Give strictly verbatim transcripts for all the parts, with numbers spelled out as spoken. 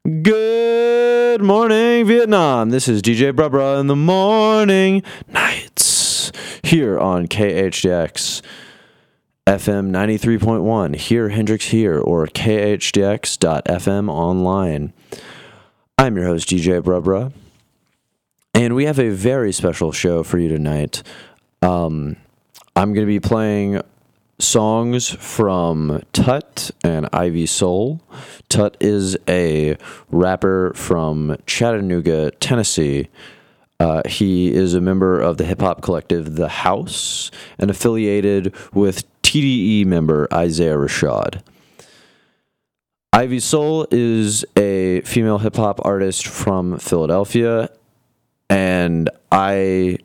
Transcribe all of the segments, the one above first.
Good morning, Vietnam. This is D J Brubra in the morning nights here on K H D X F M ninety-three point one. Hear Hendrix here or K H D X dot F M online. I'm your host, D J Brubra, and we have a very special show for you tonight. Um, I'm going to be playing songs from Tut and Ivy Soul. Tut is a rapper from Chattanooga, Tennessee. Uh, he is a member of the hip-hop collective The House and affiliated with T D E member Isaiah Rashad. Ivy Soul is a female hip-hop artist from Philadelphia, and I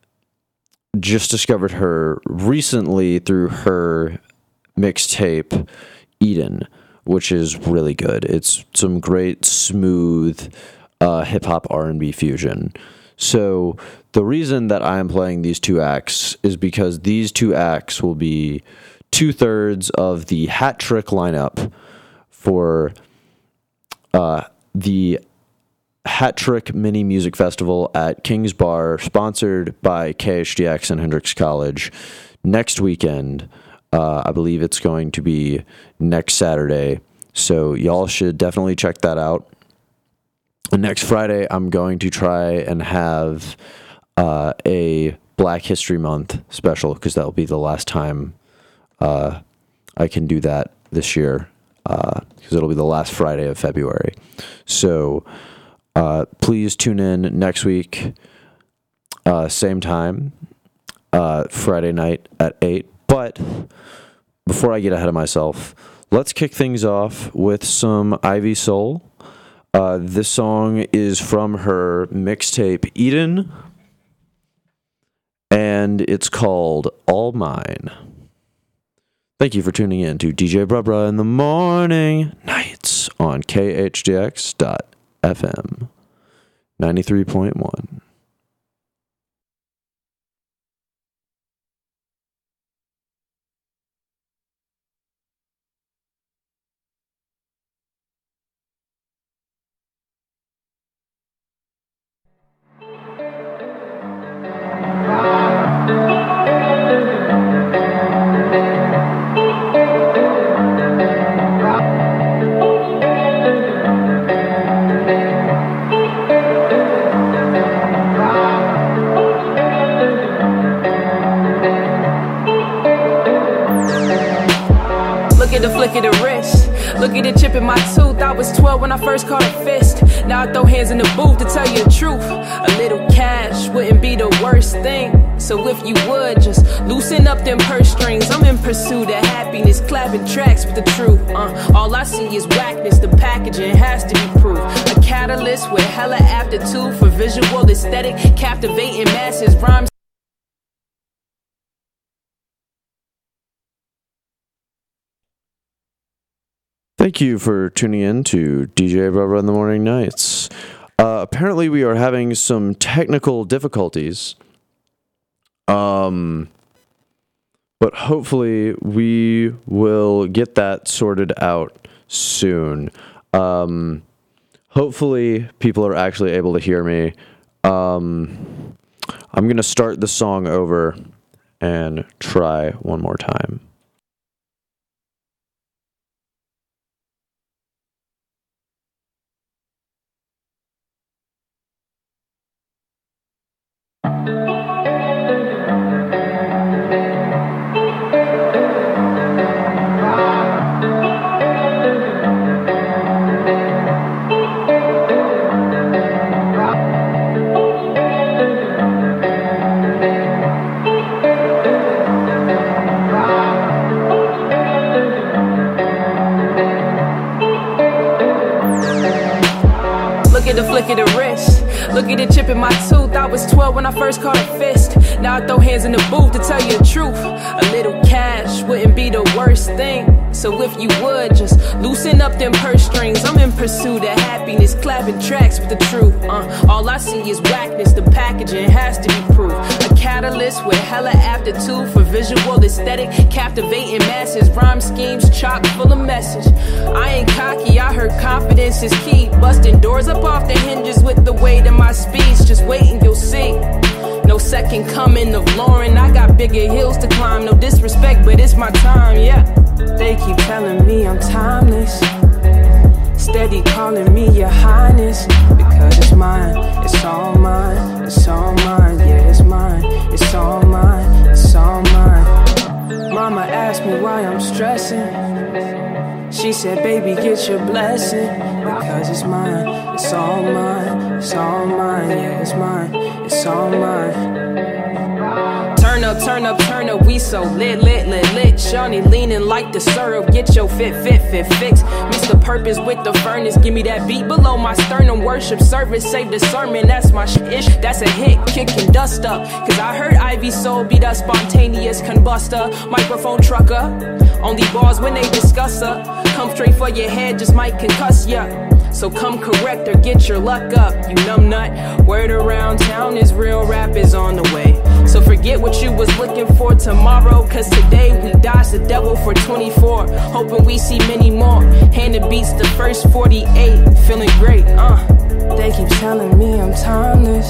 just discovered her recently through her mixtape Eden, which is really good. It's some great smooth uh, hip-hop R and B fusion. So the reason that I'm playing these two acts is because these two acts will be two-thirds of the Hat Trick lineup for uh, the Hat Trick Mini Music Festival at King's Bar, sponsored by K H D X and Hendrix College, next weekend. Uh, I believe it's going to be next Saturday, so y'all should definitely check that out. Next Friday, I'm going to try and have uh, a Black History Month special, because that will be the last time uh, I can do that this year, because uh, it'll be the last Friday of February. So Uh, please tune in next week, uh, same time, uh, Friday night at eight. But before I get ahead of myself, let's kick things off with some Ivy Soul. Uh, this song is from her mixtape Eden, and it's called All Mine. Thank you for tuning in to D J Brubra in the morning nights on K H D X dot F M ninety-three point one. Look at the wrist, look at the chip in my tooth. I was twelve when I first caught a fist. Now I throw hands in the booth to tell you the truth. A little cash wouldn't be the worst thing. So if you would, just loosen up them purse strings. I'm in pursuit of happiness, clapping tracks with the truth. Uh, all I see is whackness, the packaging has to be proof. A catalyst with hella aptitude for visual aesthetic, captivating masses, rhymes. Thank you for tuning in to D J Brubra in the morning nights. Uh, apparently, we are having some technical difficulties. Um, but hopefully, we will get that sorted out soon. Um, hopefully, people are actually able to hear me. Um, I'm going to start the song over and try one more time. Flick of the wrist, look at the chip in my tooth. I was twelve when I first caught a fist. Now I throw hands in the booth to tell you the truth. A little cash wouldn't be the worst thing. So if you would, just loosen up them purse strings. I'm in pursuit of happiness. practice clapping tracks with the truth. Uh, all I see is whackness, the packaging has to be proof. A catalyst with hella aptitude for visual aesthetic, captivating masses, rhyme schemes chock full of message. I ain't cocky, I heard confidence is key. Busting doors up off the hinges with the weight of my speech. Just wait and you'll see. No second coming of Lauren, I got bigger hills to climb. No disrespect, but it's my time, yeah. They keep telling me I'm timeless, steady calling me your highness. Because it's mine, it's all mine, it's all mine, yeah, it's mine, it's all mine, it's all mine. Mama asked me why I'm stressing. She said, baby, get your blessing. Because it's mine, it's all mine, it's all mine, yeah, it's mine, it's all mine. Turn up, turn up, turn up, we so lit, lit, lit, lit. Shawnee leaning like the syrup, get your fit, fit, fit, fix. Miss the purpose with the furnace, give me that beat below my sternum. Worship service, save the sermon, that's my shit. That's a hit, kicking dust up. Cause I heard Ivy Soul be the spontaneous combuster. Microphone trucker, only bars when they discuss her. Come straight for your head, just might concuss ya. So come correct or get your luck up, you numb nut. Word around town is real rap is on the way. So forget what you was looking for tomorrow, cause today we dodged the devil for twenty-four. Hoping we see many more. Handed beats the first forty-eight, feeling great, uh. They keep telling me I'm timeless,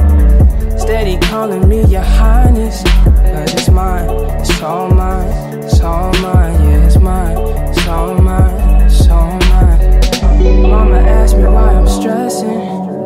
steady calling me your highness. Cause it's mine, it's all mine, it's all mine, yeah, it's mine, it's all mine, it's all mine. Mama asked me why I'm stressing.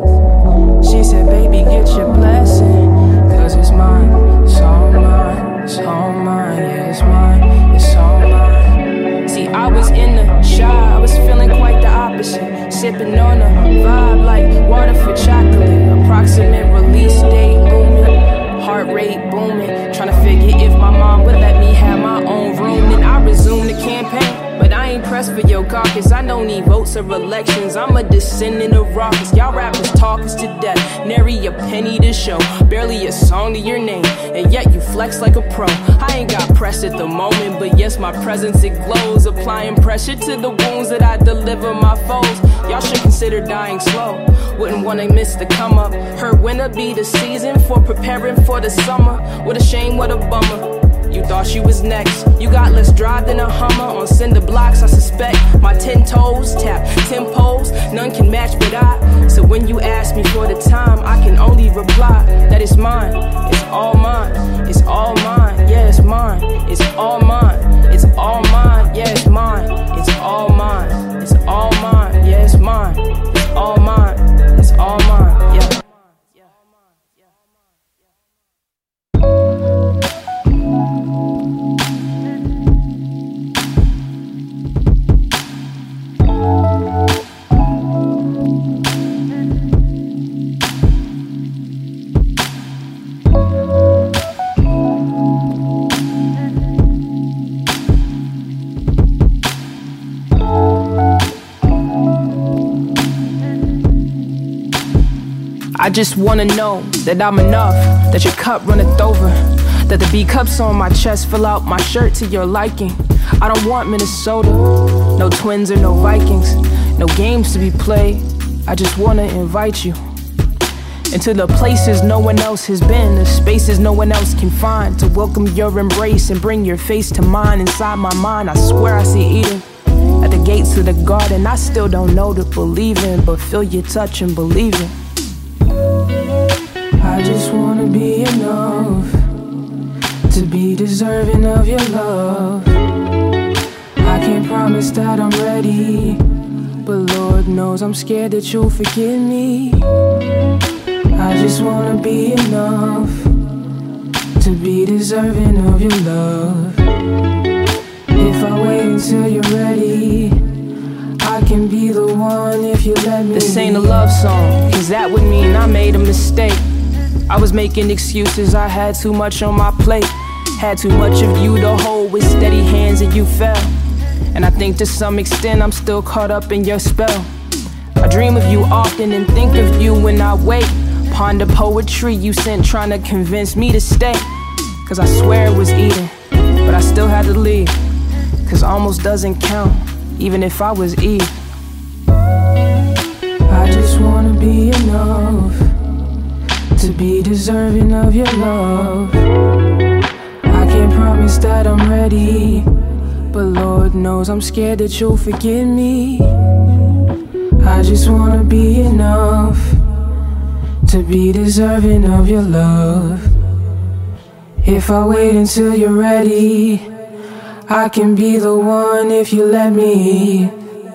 She said, baby, get your blessing. Cause it's mine, it's all mine, it's all mine, yeah, it's mine, it's all mine. See, I was in the shy, I was feeling quite the opposite. Sipping on a vibe like water for chocolate. Approximate release date looming, heart rate booming. Trying to figure if my mom would let me have my own room. Then I resumed the campaign. But I ain't pressed for your caucus. I don't need votes or elections. I'm a descendant of rockets. Y'all rappers talk us to death. Nary a penny to show. Barely a song to your name. And yet you flex like a pro. I ain't got press at the moment, but yes, my presence it glows. Applying pressure to the wounds that I deliver my foes. Y'all should consider dying slow. Wouldn't wanna miss the come up. Heard winter be the season for preparing for the summer. What a shame, what a bummer. You thought you was next. You got less drive than a Hummer on cinder blocks, I suspect. My ten toes tap tempos, none can match but I. So when you ask me for the time, I can only reply that it's mine, it's all mine, it's all mine, yeah, it's mine, it's all mine, it's all mine, yeah, it's mine, it's all mine, it's all mine, yeah, it's mine, it's all mine, it's all mine, yeah. I just wanna know that I'm enough, that your cup runneth over, that the B cups on my chest fill out my shirt to your liking. I don't want Minnesota, no Twins or no Vikings, no games to be played. I just wanna invite you into the places no one else has been, the spaces no one else can find, to welcome your embrace and bring your face to mine. Inside my mind, I swear I see Eden at the gates of the garden. I still don't know to believe in, but feel your touch and believe it. I just wanna be enough to be deserving of your love. I can't promise that I'm ready, but Lord knows I'm scared that you'll forgive me. I just wanna be enough to be deserving of your love. If I wait until you're ready, I can be the one if you let me. This ain't a love song, cause that would mean I made a mistake. I was making excuses, I had too much on my plate. Had too much of you to hold with steady hands and you fell. And I think to some extent I'm still caught up in your spell. I dream of you often and think of you when I wake. Ponder poetry you sent trying to convince me to stay. Cause I swear it was Eden, but I still had to leave. Cause almost doesn't count, even if I was Eve. I just wanna be enough to be deserving of your love. I can't promise that I'm ready, but Lord knows I'm scared that you'll forgive me. I just wanna be enough to be deserving of your love. If I wait until you're ready, I can be the one if you let me.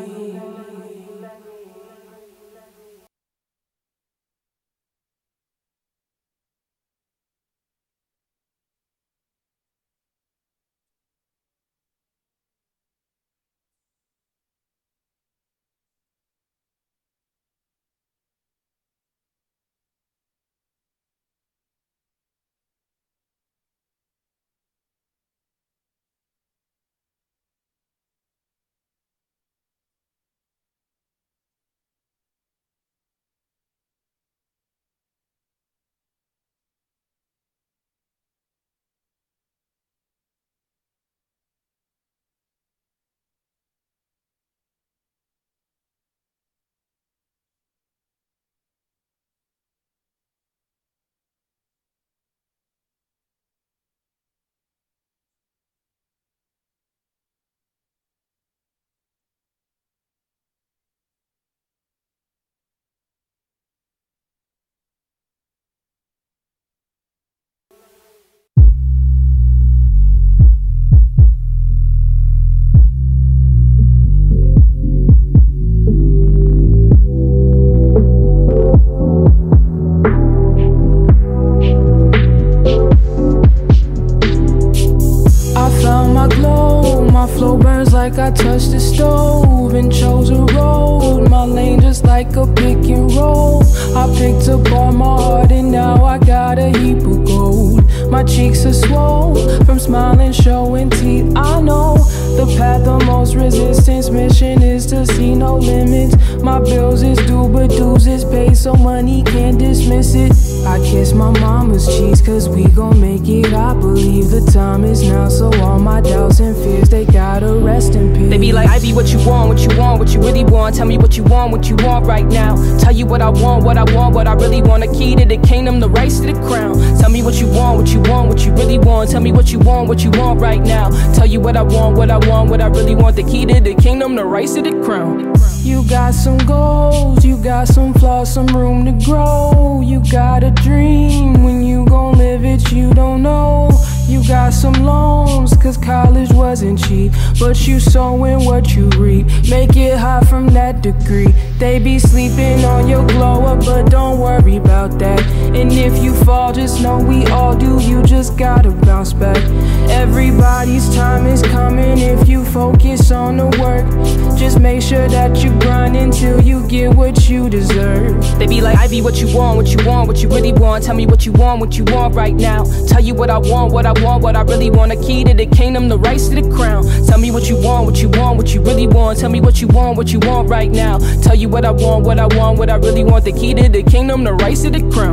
I touched the stove and chose a road, my lane just like a pick and roll. I picked up all my heart and now I got a heap of gold. My cheeks are swole from smiling, showing teeth. I know the path of most resistance. Mission is to see no limits. My bills is due, but dues is paid, so money can't dismiss it. I kiss my mama's cheeks, cause we gon' make it. I believe the time is now, so all my doubts and fears, they gotta rest in peace. They be like, I be what you want, what you want, what you really want. Tell me what you want, what you want right now. Tell you what I want, what I want, what I really want. A key to the kingdom, the rights to the crown. Tell me what you want, what you want, what you really want. Tell me what you want, what you want right now. Tell you what I want, what I want, what I really want. The key to the kingdom, the rights to the crown. You got some goals, you got some flaws, some room to grow. You got a dream, when you gon' live it, you don't know. You got some loans, cause college wasn't cheap, but you sowing what you reap. Make it high from that degree. They be sleeping on your glow up, but don't worry about that. And if you fall, just know we all do. You just gotta bounce back. Everybody's time is coming if you focus on the work. Just make sure that you grind until you get what you deserve. They be like, I be what you want, what you want, what you really want. Tell me what you want, what you want right now. Tell you what I want, what I want, what I really want. A key to the kingdom, the rights to the crown. Tell me what you want, what you want, what you really want. Tell me what you want, what you want right now. Tell you what I want, what I want, what I really want. The key to the kingdom, the rights to the crown.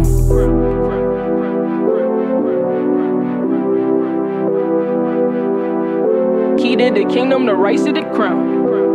Key to the kingdom, the rights to the crown.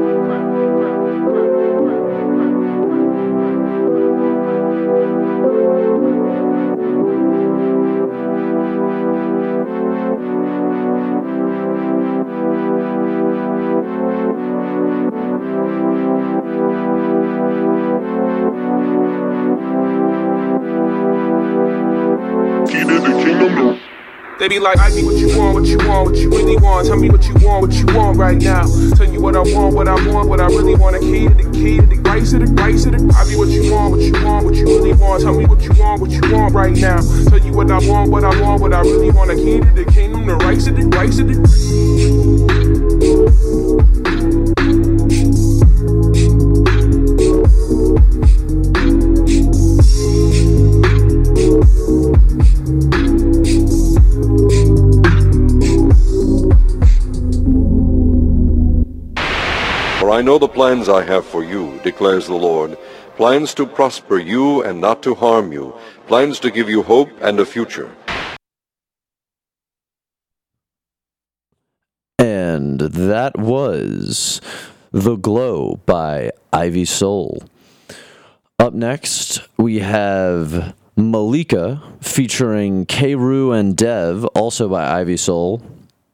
They be like, I be what you want, what you want, what you really want. Tell me what you want, what you want right now. Tell you what I want, what I want, what I really want. A key to the key to the rights to the rights to the. I be what you want, what you want, what you really want. Tell me what you want, what you want right now. Tell you what I want, what I want, what I really want. A key to the kingdom, the rights to the rights to the. I know the plans I have for you, declares the Lord, plans to prosper you and not to harm you, plans to give you hope and a future. And that was The Glow by Ivy Soul. Up next, we have Malika featuring K-Roo and Dev, also by Ivy Soul.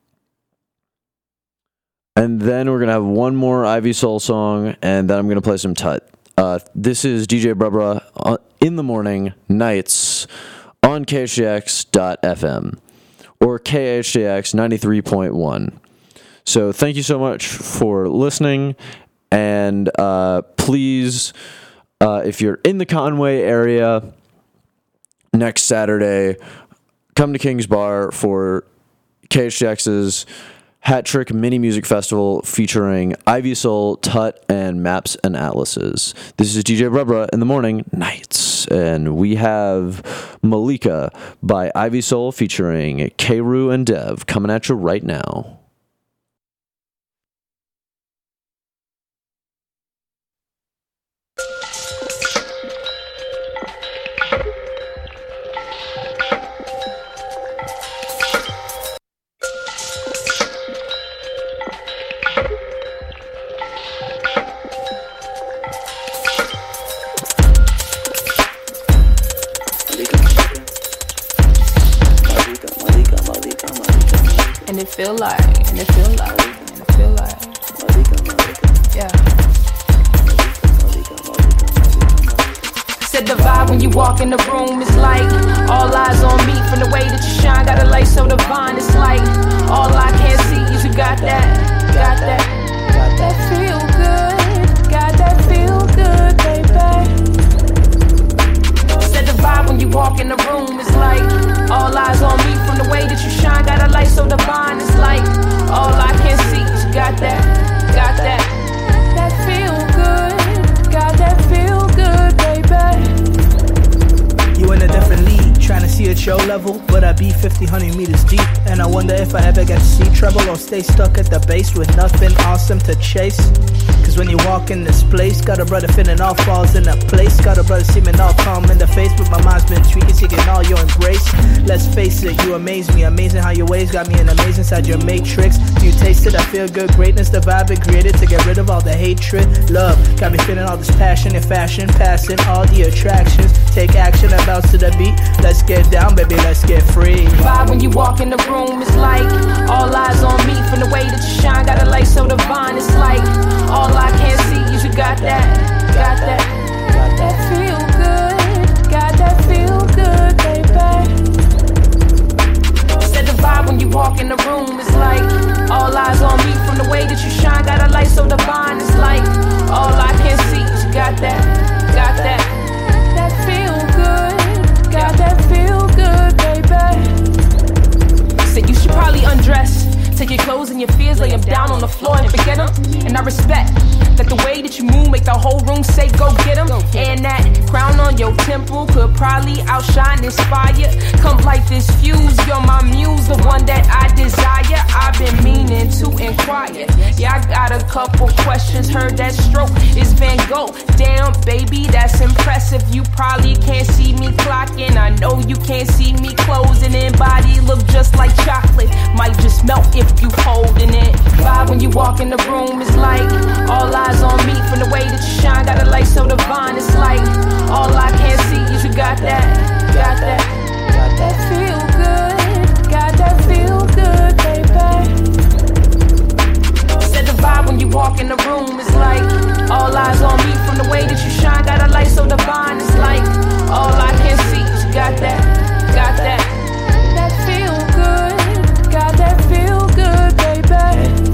And then we're going to have one more Ivy Soul song, and then I'm going to play some Tut. Uh, this is D J Brubra uh, in the morning, nights, on K H D X dot F M or K H D X ninety-three point one. So thank you so much for listening, and uh, please, uh, if you're in the Conway area next Saturday, come to King's Bar for K H D X's Hat Trick Mini Music Festival featuring Ivy Soul, Tut, and Maps and Atlases. This is D J Brubra in the morning, nights, and we have Malika by Ivy Soul featuring K-Roo and Dev coming at you right now. And it feel like, and it feel like, and it feel like, yeah. Said the vibe when you walk in the room is like all eyes on me from the way that you shine. Got a light so divine. It's like all I can see is you got that, got that, got that feel good, got that feel good, baby. Said the vibe when you walk in the room is like all eyes on me from the way that you shine. Got a light so divine. It's like all I can see is you got that, got that, that feel good, got that feel good, baby. You in a different league, trying to see at your level, but I be fifty, one hundred meters deep. And I wonder if I ever get to see trouble or stay stuck at the base with nothing awesome to chase. Cause when you walk in this place, got a brother feeling all falls in a place. Got a brother seeming all calm in the face, but my mind's been tweaking, seeking all your embrace. Let's face it, you amaze me, amazing how your ways got me an amazing inside your matrix. You taste it, I feel good, greatness, the vibe it created to get rid of all the hatred. Love, got me feeling all this passion and fashion, passing all the attractions. Take action, I bounce to the beat. Let's get down, baby, let's get free. Vibe when you walk in the room is like all eyes on me from the way that you shine. Got a light so divine. It's like all I can see is you got that, got that, got that feel good, got that feel good, baby. Said the vibe when you walk in the room is like all eyes on me from the way that you shine. Got a light so divine. It's like all I can see is you got that, got that, that feel good, got that feel good, baby. Said you should probably undress. Take your clothes and your fears, lay them down on the floor and forget them. And I respect that the way that you move make the whole room say go get them. And that crown on your temple could probably outshine, inspire. Come light this fuse, you're my muse, the one that I desire. I've been meaning to inquire. Yeah, I got a couple questions, heard that stroke is Van Gogh. Damn, baby, that's impressive. You probably can't see me clocking. I know you can't see me closing in. Body look just like chocolate, might just melt if you holding it. Vibe when you walk in the room is like all eyes on me from the way that you shine. Got a light so divine. It's like all I can see is you got that, got that, got that feel good, got that feel good, baby. Said the vibe when you walk in the room is like all eyes on me from the way that you shine. Got a light so divine. It's like all I can see is you got that, got that, that feel good, got that feel good, baby.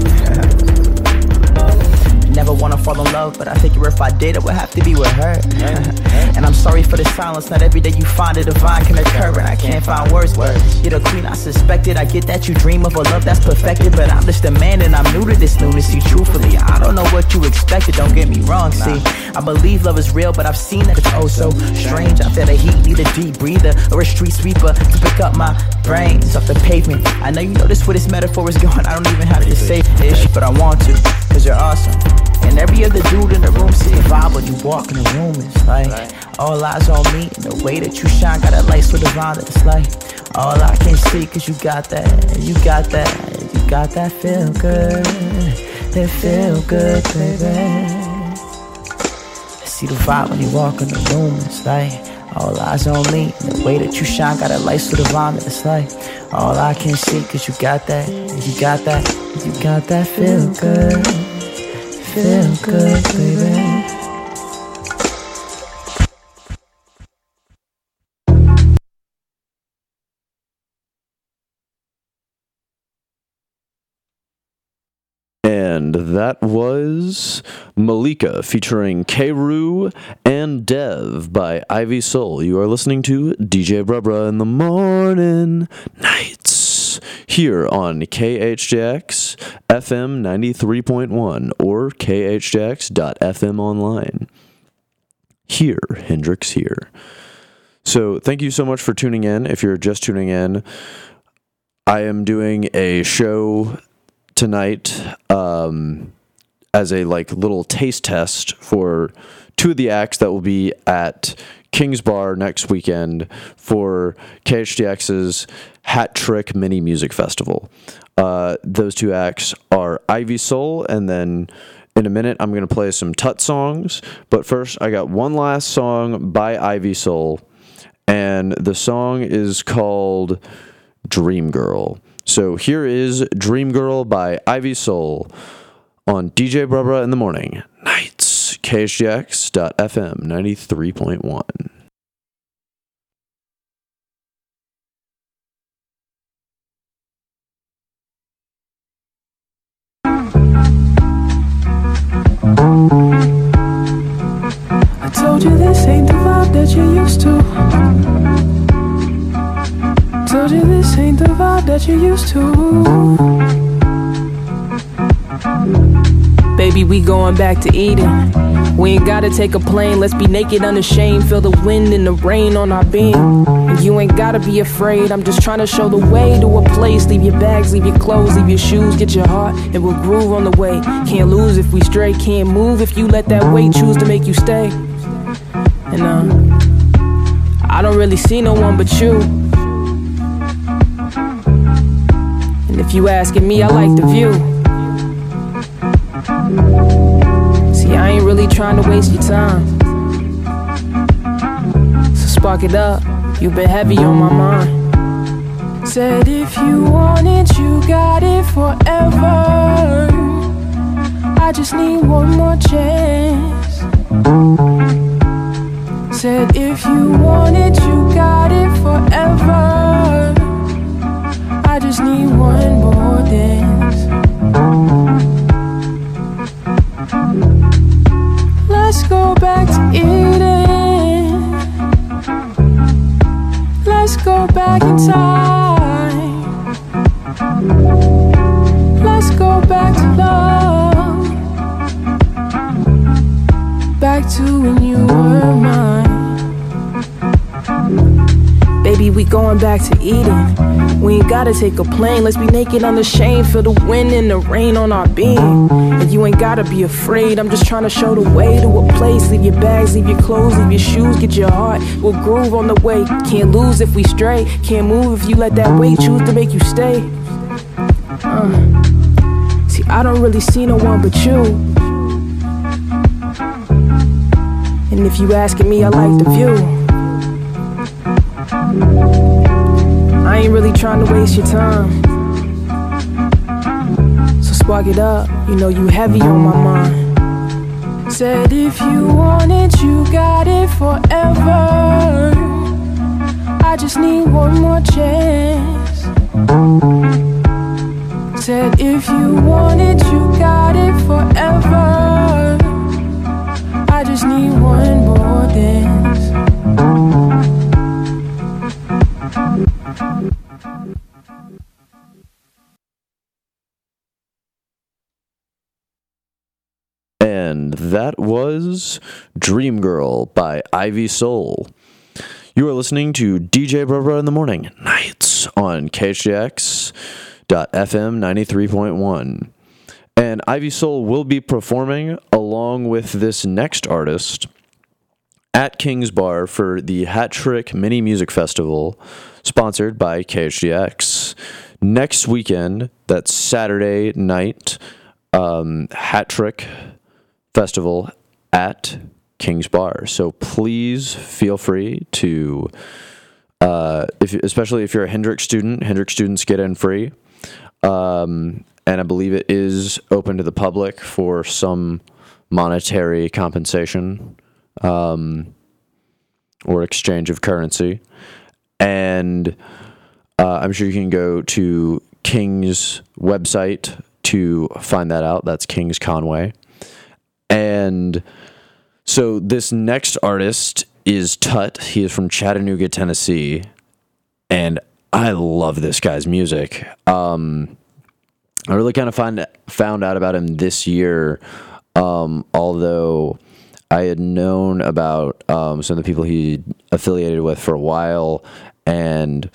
Never wanna fall in love, but I think if I did, it would have to be with her. And I'm sorry for the silence, not every day you find a divine can occur, and I can't find words. You're the queen I suspected, I get that you dream of a love that's perfected, but I'm just a man and I'm new to this lunacy. Truthfully, I don't know what you expected, don't get me wrong, see. I believe love is real, but I've seen that it's oh so strange. I feel the heat, need a deep breather or a street sweeper to pick up my brains off the pavement. I know you notice where this metaphor is going, I don't even have to say this, but I want to, cause you're awesome. And every other dude in the room see a vibe when you walk in the room. It's like all eyes on me and the way that you shine. Got a light so divine that it's like all I can see. Cause you got that, you got that, you got that feel good. That feel good, baby. see the vibe when you walk in the room. It's like all eyes on me. The way that you shine got a light to the vomit. It's like all I can see, cause you got that, you got that, you got that feel good, feel good, baby. And that was Malika featuring K-Roo and Dev by Ivy Soul. You are listening to D J Brubra in the morning nights here on K H J X F M ninety-three point one or K H J X dot F M online. Here, Hendrix here. So thank you so much for tuning in. If you're just tuning in, I am doing a show tonight um, as a like little taste test for two of the acts that will be at King's Bar next weekend for K H D X's Hat Trick Mini Music Festival. Uh, those two acts are Ivy Soul, and then in a minute I'm going to play some Tut songs, but first I got one last song by Ivy Soul, and the song is called Dream Girl. So here is Dream Girl by Ivy Soul on D J Brubra in the morning nights, K H J X dot F M ninety-three point one. I told you this ain't the vibe that you're used to. Told you this ain't the vibe that you're used to. Baby, we going back to Eden. We ain't gotta take a plane, let's be naked, unashamed. Feel the wind and the rain on our being. And you ain't gotta be afraid, I'm just trying to show the way to a place. Leave your bags, leave your clothes, leave your shoes, get your heart, and we'll groove on the way. Can't lose if we stray, can't move if you let that weight choose to make you stay. And uh, I don't really see no one but you. And if you asking me, I like the view. See, I ain't really trying to waste your time. So spark it up, you've been heavy on my mind. Said if you want it, you got it forever. I just need one more chance. Said if you want it, you got it forever. I just need one more dance. Let's go back to Eden. Let's go back in time. Let's go back to love. Back to when you were mine. Baby, we going back to Eden. We ain't gotta take a plane, let's be naked unashamed. Feel the wind and the rain on our being. And you ain't gotta be afraid, I'm just trying to show the way to a place. Leave your bags, leave your clothes, leave your shoes, get your heart, we'll groove on the way. Can't lose if we stray, can't move if you let that weight choose to make you stay. uh. See, I don't really see no one but you. And if you asking me, I like the view. I ain't really trying to waste your time. So spark it up, you know you heavy on my mind. Said if you want it, you got it forever. I just need one more chance. Said if you want it, you got it forever. I just need one more dance. And that was Dream Girl by Ivy Soul. You are listening to D J Brubra in the morning nights on K H J X dot F M ninety-three point one. And Ivy Soul will be performing along with this next artist at King's Bar for the Hat Trick Mini Music Festival, sponsored by K H D X. Next weekend, that's Saturday night, um, Hat Trick Festival at King's Bar. So please feel free to, uh, if especially if you're a Hendrix student, Hendrix students get in free. Um, and I believe it is open to the public for some monetary compensation um, or exchange of currency. And uh, I'm sure you can go to King's website to find that out. That's King's Conway. And so this next artist is Tut. He is from Chattanooga, Tennessee. And I love this guy's music. Um, I really kind of find, found out about him this year, um, although I had known about um, some of the people he affiliated with for a while, and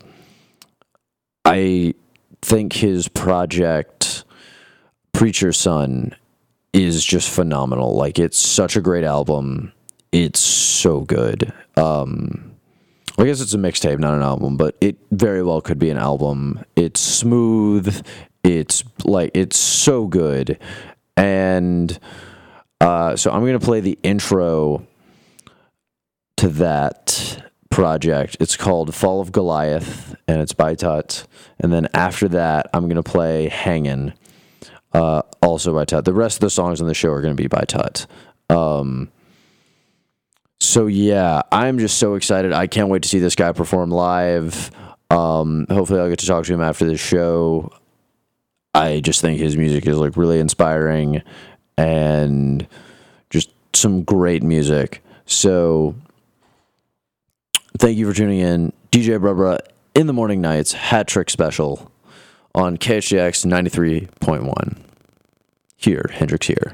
I think his project, Preacher's Son, is just phenomenal. Like, it's such a great album. It's so good. Um, I guess it's a mixtape, not an album, but it very well could be an album. It's smooth. It's like, it's so good. And uh, so I'm going to play the intro to that project. It's called Fall of Goliath, and it's by Tut. And then after that, I'm going to play Hangin', uh, also by Tut. The rest of the songs on the show are going to be by Tut. Um, so yeah, I'm just so excited. I can't wait to see this guy perform live. Um, hopefully I'll get to talk to him after the show. I just think his music is like really inspiring and just some great music. So thank you for tuning in. D J Brubra in the Morning Nights Hat Trick Special on K H D X ninety-three point one. Here, Hendrix here.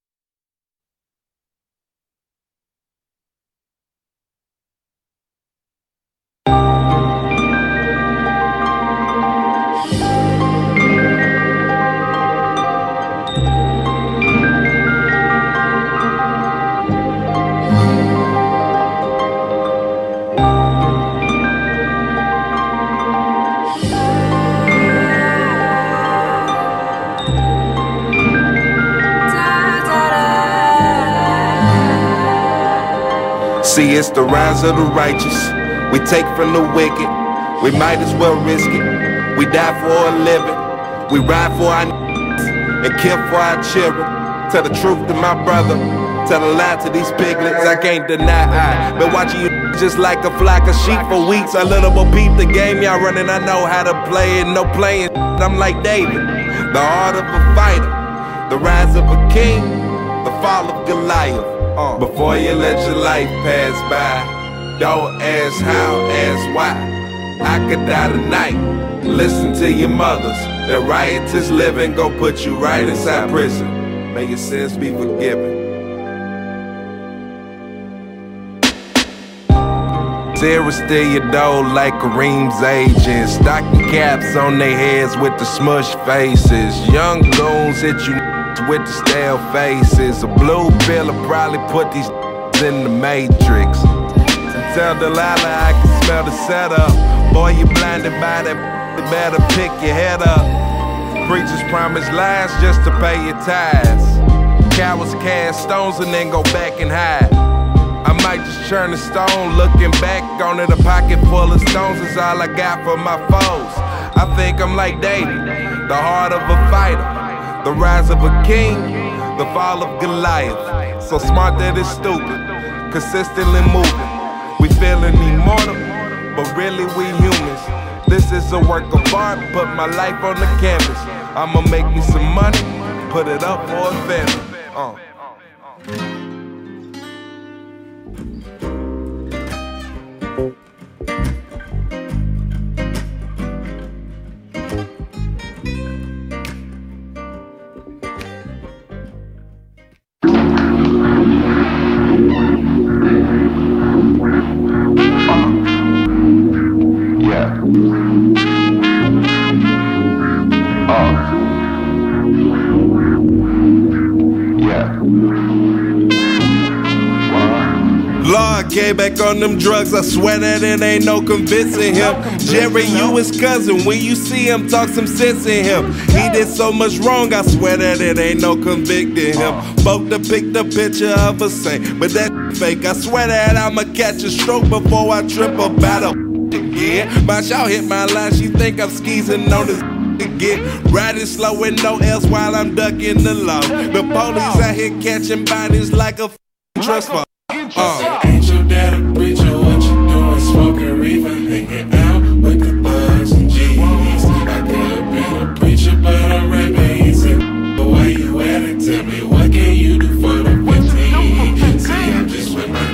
See, it's the rise of the righteous. We take from the wicked. We might as well risk it. We die for a living. We ride for our n***s and kill for our children. Tell the truth to my brother. Tell a lie to these piglets. I can't deny I been watching you just like a flock of sheep for weeks. I little more peep the game y'all running. I know how to play it. No playing. I'm like David, the heart of a fighter, the rise of a king, the fall of Goliath. Uh, before you let your life pass by, don't ask how, ask why. I could die tonight. Listen to your mothers. That riotous living gon' put you right inside prison. May your sins be forgiven. Sarah steal your dough like Kareem's agent. Stocking caps on their heads with the smush faces. Young goons hit you with the stale faces. A blue pill will probably put these in the matrix. Tell Delilah I can smell the setup. Boy, you blinded by that, you better pick your head up. Preachers promise lies just to pay your tithes. Cowards cast stones and then go back and hide. I might just churn a stone, looking back on it, a pocket full of stones is all I got for my foes. I think I'm like David, the heart of a fighter. The rise of a king, the fall of Goliath. So smart that it's stupid, consistently moving. We feeling immortal, but really we humans. This is a work of art, put my life on the canvas. I'ma make me some money, put it up for a family. Uh. Lord came back on them drugs, I swear that it ain't no convincing him. Jerry, you his cousin, when you see him, talk some sense in him. He did so much wrong, I swear that it ain't no convicting him. Spoke to pick the picture of a saint, but that fake. I swear that I'ma catch a stroke before I trip about a again. My shout hit my line, she think I'm skeezing on this again. Riding slow with no else while I'm ducking the law. The police out here catching bodies like a trust fund. Uh. Ain't your dad a preacher? What you doing? Smoking reefer, hanging out with the thugs and G's. I could have been a preacher, but I'm rapping. He said, why you at it? Tell me, what can you do for the fifteen? See, I'm just with my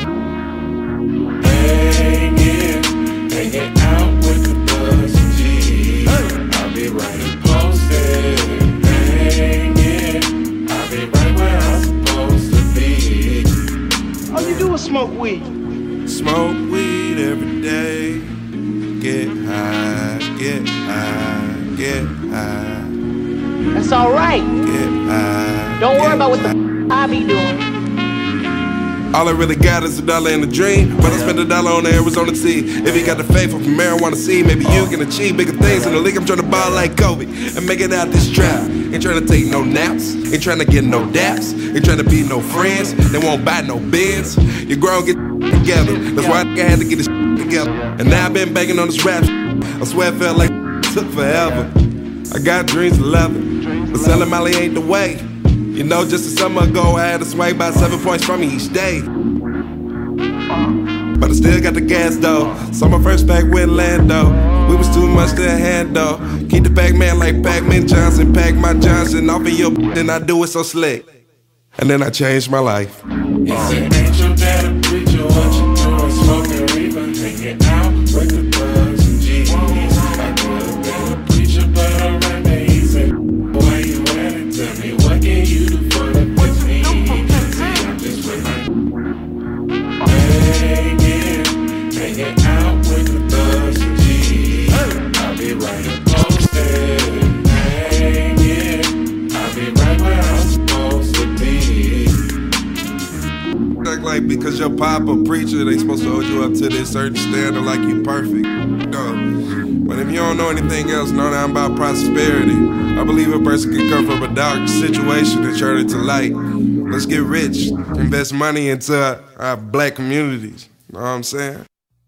hanging, hanging out with the thugs and G's. I'll be right and posted, hanging. I'll be right where I'm supposed to be. All you do is smoke weed. Smoke weed every day. Get high, get high, get high. That's all right. Get high. Don't worry get about what the high. f- I be doing. All I really got is a dollar and a dream. But I spend a dollar on the Arizona tea. If you got the faith from marijuana seed, maybe you can achieve bigger things in the league. I'm trying to ball like Kobe and make it out this trap. Ain't trying to take no naps, ain't trying to get no daps, ain't trying to be no friends. They won't buy no bins. You grown, get together. That's why I had to get this together. And now I've been banging on this rap. I swear it felt like it took forever. I got dreams of leather, but selling Molly ain't the way. You know, just a summer ago, I had to sway by seven points from each day. But I still got the gas though. So my first pack with Lando. We was too much to handle. Keep the Pac-Man like Pac-Man Johnson. Pack my Johnson off of your then I do it so slick. And then I changed my life. He said, ain't your dad a preacher? What you doing? Smoking reefer, hanging out with the thugs and G's. I could have been a preacher, but I'm rapping. He said, why you at it? Tell me, what can you do for the fifteen? See, I'm just with my hanging, hanging out with the thugs and G's. I'll be right and posted, hanging. I'll be right where I'm supposed to be. Act like because your papa preacher, they supposed to hold you up to this certain standard like you perfect. No. But if you don't know anything else, know that I'm about prosperity. I believe a person can come from a dark situation and turn it to light. Let's get rich, invest money into our, our black communities. Know what I'm saying?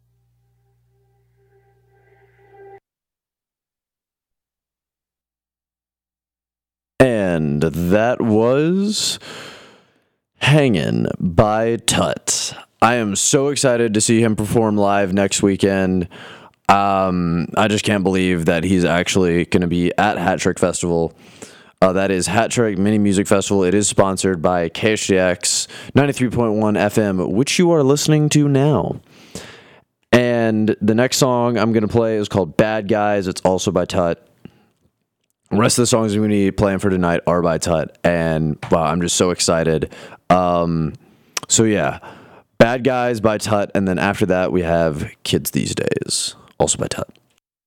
And that was Hangin' by Tut. I am so excited to see him perform live next weekend. Um, I just can't believe that he's actually going to be at Hat Trick Festival. Uh, that is Hat Trick Mini Music Festival. It is sponsored by K H D X ninety-three point one F M, which you are listening to now. And the next song I'm going to play is called Bad Guys. It's also by Tut. The rest of the songs we're going to be playing for tonight are by Tut. And wow, I'm just so excited. Um, so yeah, Bad Guys by Tut. And then after that, we have Kids These Days, also by Tut.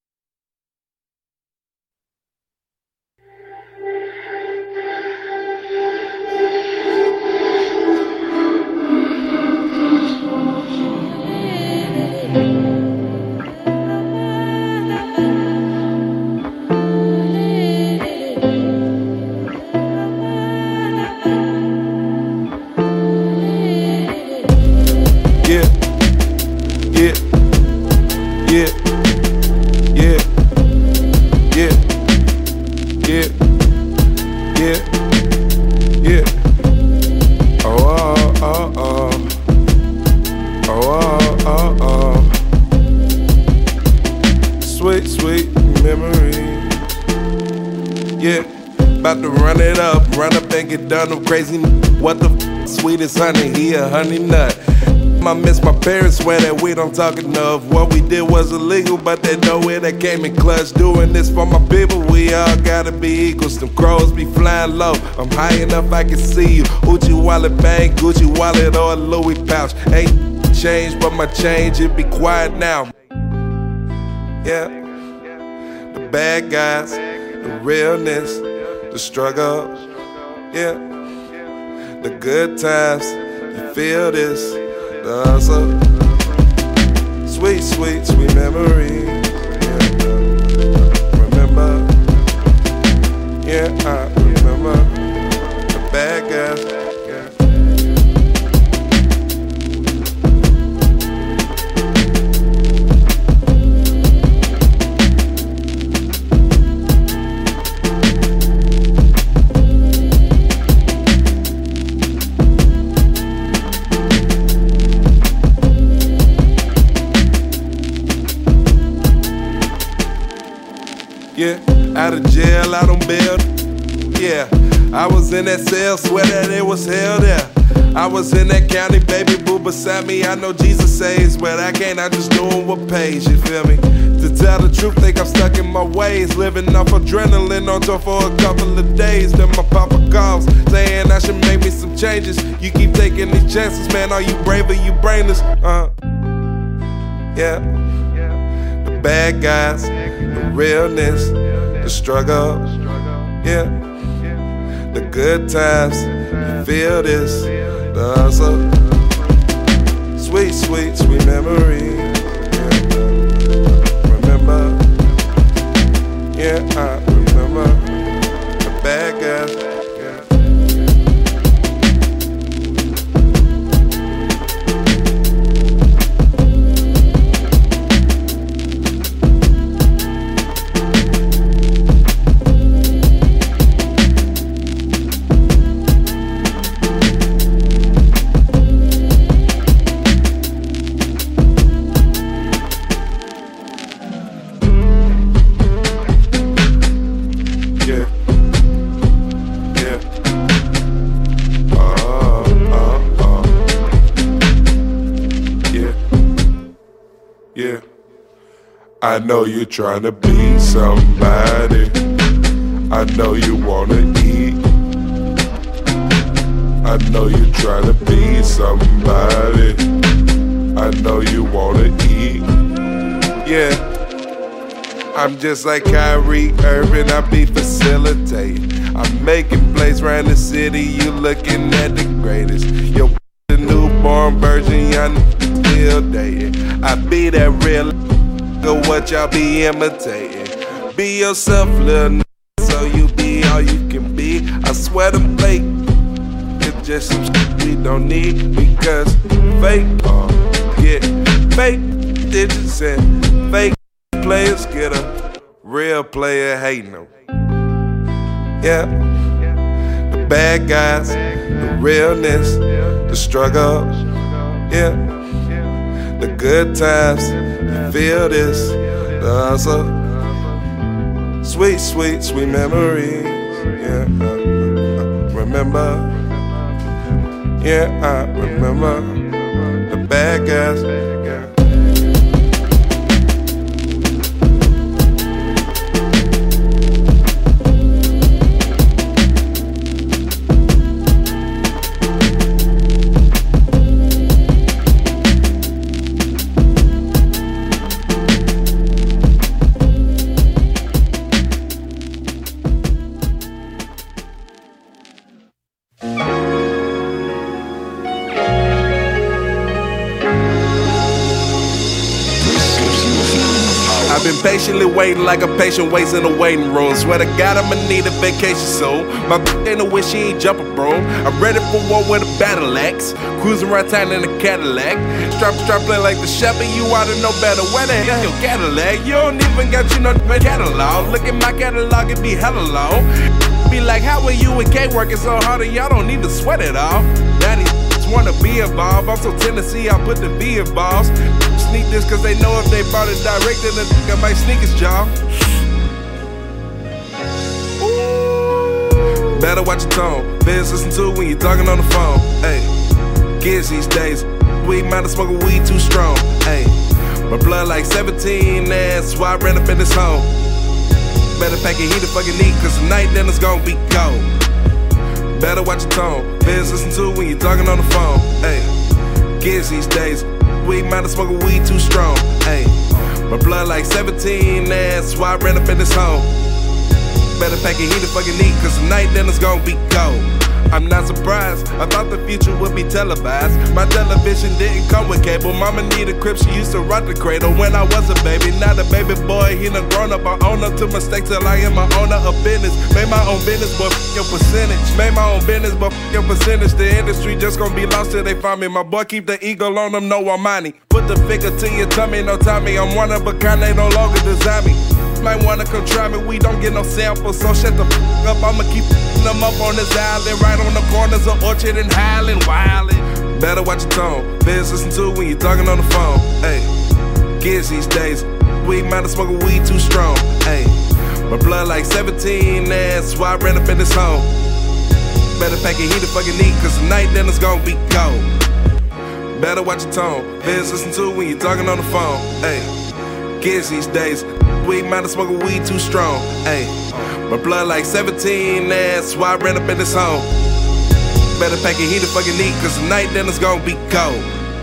Done of crazy, what the f- sweetest honey, he a honey nut. I miss my parents, swear that we don't talk enough. What we did was illegal, but they know it, that came in clutch. Doing this for my people, we all gotta be equals. Them crows be flying low, I'm high enough I can see you. Gucci wallet bang, Gucci wallet or a Louis pouch. Ain't changed, but my change, it be quiet now. Yeah, the bad guys, the realness, the struggle. Yeah, the good times, you feel this. The Those are sweet, sweet, sweet memories. Yeah, remember? Yeah, I remember the bad guys. Yeah, out of jail, out on bail. Yeah, I was in that cell, swear that it was hell there. I was in that county, baby boo beside me. I know Jesus saves, but I can't, I just doing what pays, you feel me? To tell the truth, think I'm stuck in my ways. Living off adrenaline on tour for a couple of days. Then my papa calls, saying I should make me some changes. You keep taking these chances, man, are you brave or you brainless? Uh, yeah, the bad guys, the realness, the struggle, yeah, the good times, you feel this, the hustle, sweet, sweet, sweet memory, yeah. Remember, yeah, I remember, the bad guys, yeah. I know you're trying to be somebody. I know you wanna eat. I know you're trying to be somebody. I know you wanna eat. Yeah, I'm just like Kyrie Irving, I be facilitating. I'm making plays around the city, you looking at the greatest. Yo, the newborn virgin, y'all still dating. I be that real what y'all be imitating. Be yourself, little n***, so you be all you can be. I swear them fake, it's just some shit we don't need. Because fake, uh, get fake digits and fake players get a real player hating them. Yeah, the bad guys, the realness, the struggle, yeah, the good times. Feel this, the hustle, sweet, sweet, sweet memories. Yeah, I, I remember. Yeah, I remember the bad guys. Yeah. Patiently waiting like a patient waits in a waiting room. Swear to God I'ma need a vacation soon. My bitch ain't no wish she ain't jumping broom. I'm ready for war with a battle axe. Cruising around town in a Cadillac. Strap strap play like the shepherd, you oughta know better. Where the hell your Cadillac? You don't even got you no catalog. Look at my catalog, it be hella long. Be like, how are you and K working so hard and y'all don't even sweat it off? Daddy wanna be involved. I'm so Tennessee, I put the V in balls. Sneak this cause they know if they brought it direct, then the nigga might sneak his jaw. Ooh. Better watch your tone. Better listen to when you're talking on the phone. Hey, kids these days, weed might have smoking weed too strong. Hey, my blood like seventeen, that's why I ran up in this home. Better pack a heater fucking neat, cause tonight then it's gonna be cold. Better watch your tone. Better listen to when you're talking on the phone. Hey, kids these days, we might have smoking weed too strong. Hey, my blood like seventeen, that's why I ran up in this home. Better pack a heater fucking neat, cause tonight then it's gonna be cold. I'm not surprised, I thought the future would be televised. My television didn't come with cable. Mama needed a crib, she used to rock the cradle when I was a baby. Now the baby boy, he done grown up. I own up to mistakes till I am my owner of business. Made my own business, but f*** your percentage. Made my own business, but f*** your percentage. The industry just gonna be lost till they find me. My boy keep the eagle on them, no Armani. Put the figure to your tummy, no Tommy. I'm one of a kind, they no longer design me. Might wanna come try me, we don't get no samples, so shut the f*** up. I'ma keep them up on this island, right on the corners of Orchard and Highland, wildin'. Better watch your tone, better listen to when you're talking on the phone. Hey, kids these days, we might have smoked weed too strong. Hey, my blood like seventeen, that's why I ran up in this home. Better pack a heater fucking neat, cause tonight then it's gonna be cold. Better watch your tone, better listen to when you're talking on the phone. Hey, kids these days, we might have smoked weed too strong. Ayy, my blood like seventeen, that's why I ran up in this home. Better pack a heater fucking neat, cause tonight then it's gonna be cold.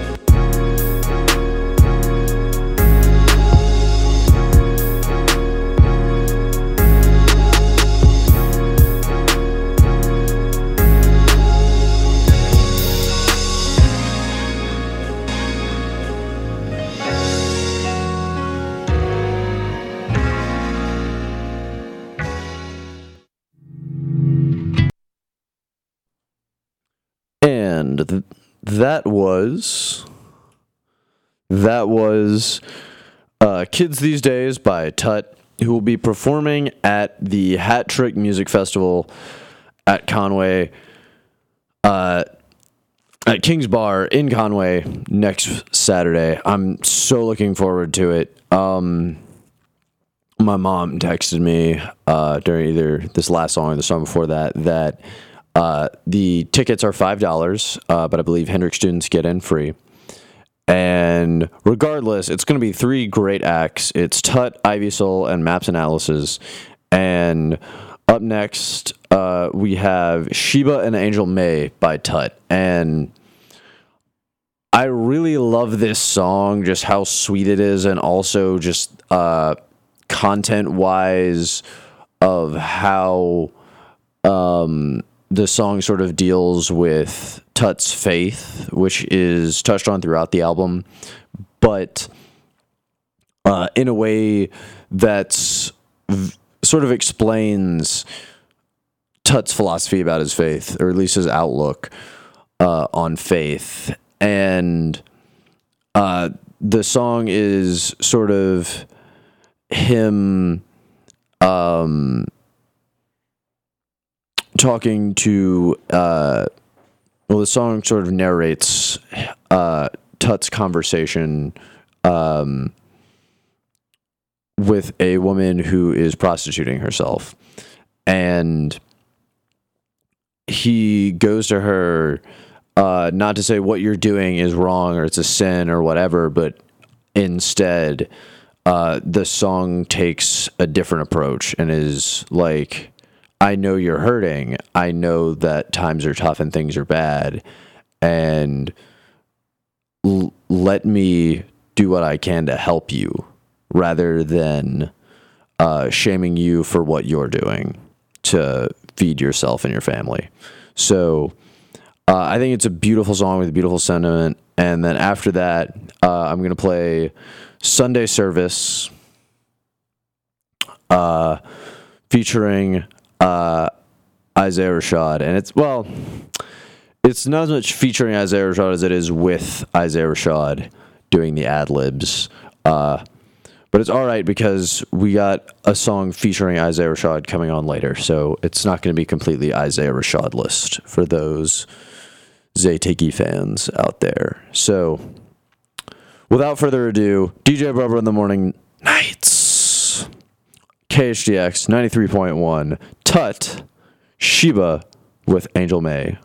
And th- that was that was uh, Kids These Days by Tut, who will be performing at the Hat Trick Music Festival at Conway, uh, at King's Bar in Conway next Saturday. I'm so looking forward to it. Um, my mom texted me uh, during either this last song or the song before that that Uh, the tickets are five dollars, uh, but I believe Hendrix students get in free. And regardless, it's going to be three great acts. It's Tut, Ivy Soul, and Maps Analysis. And up next, uh, we have Sheba and Angel May by Tut. And I really love this song, just how sweet it is, and also just uh, content-wise of how Um, the song sort of deals with Tut's faith, which is touched on throughout the album, but uh, in a way that's v- sort of explains Tut's philosophy about his faith, or at least his outlook uh, on faith. And uh, the song is sort of him um, talking to, uh, well, the song sort of narrates uh, Tut's conversation um, with a woman who is prostituting herself. And he goes to her, uh, not to say what you're doing is wrong or it's a sin or whatever, but instead, uh, the song takes a different approach and is like, I know you're hurting. I know that times are tough and things are bad. And l- let me do what I can to help you rather than uh, shaming you for what you're doing to feed yourself and your family. So uh, I think it's a beautiful song with a beautiful sentiment. And then after that, uh, I'm going to play Sunday Service uh, featuring Uh, Isaiah Rashad, and it's, well, it's not as much featuring Isaiah Rashad as it is with Isaiah Rashad doing the ad-libs, uh, but it's alright because we got a song featuring Isaiah Rashad coming on later, so it's not going to be completely Isaiah Rashad list for those Zaytiki fans out there. So, without further ado, D J Brubber in the Morning Nights, K H D X ninety-three point one, Tut, Sheba with Angel May.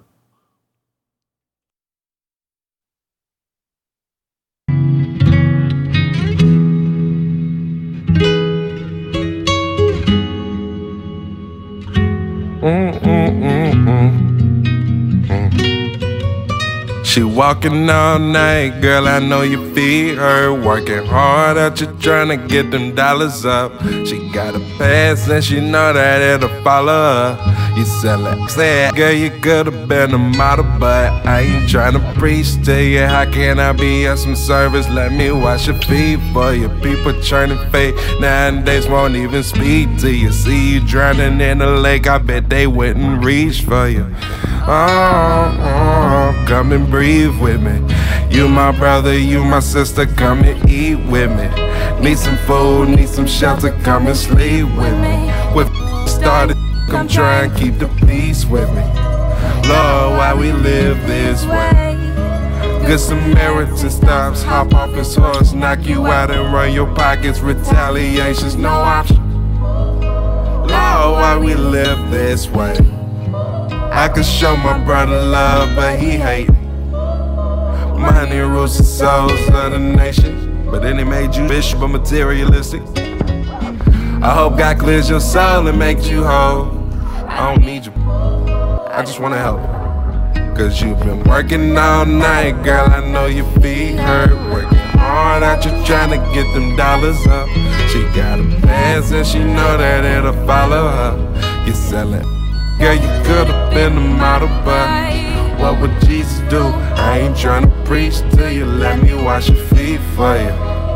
Mm-mm-mm-mm. She walking all night, girl, I know you feel her. Working hard out you trying to get them dollars up. She got a pass and she know that it'll follow her. You sell it, say, girl, you could've been a model, but I ain't trying to preach to you. How can I be of some service? Let me wash your feet for you. People churning fake nowadays won't even speak to you. See you drowning in the lake, I bet they wouldn't reach for you. Oh, oh, come and breathe with me. You my brother, you my sister, come and eat with me. Need some food, need some shelter, come and sleep with me. With started, come try and keep the peace with me. Lord, why we live this way? Good Samaritan stops, hop off his horse, knock you out and run your pockets. Retaliation's no option. Lord, why we live this way? I could show my brother love, but he hate. Money rules the souls of the nation, but then he made you bishop of materialistic. I hope God clears your soul and makes you whole. I don't need you, I just wanna help. Cause you've been working all night, girl, I know your feet hurt. Working hard out you trying to get them dollars up. She got a pass and she know that it'll follow her. You selling, girl, you could've been a model, but what would Jesus do? I ain't trying to preach to you, let me wash your feet for you.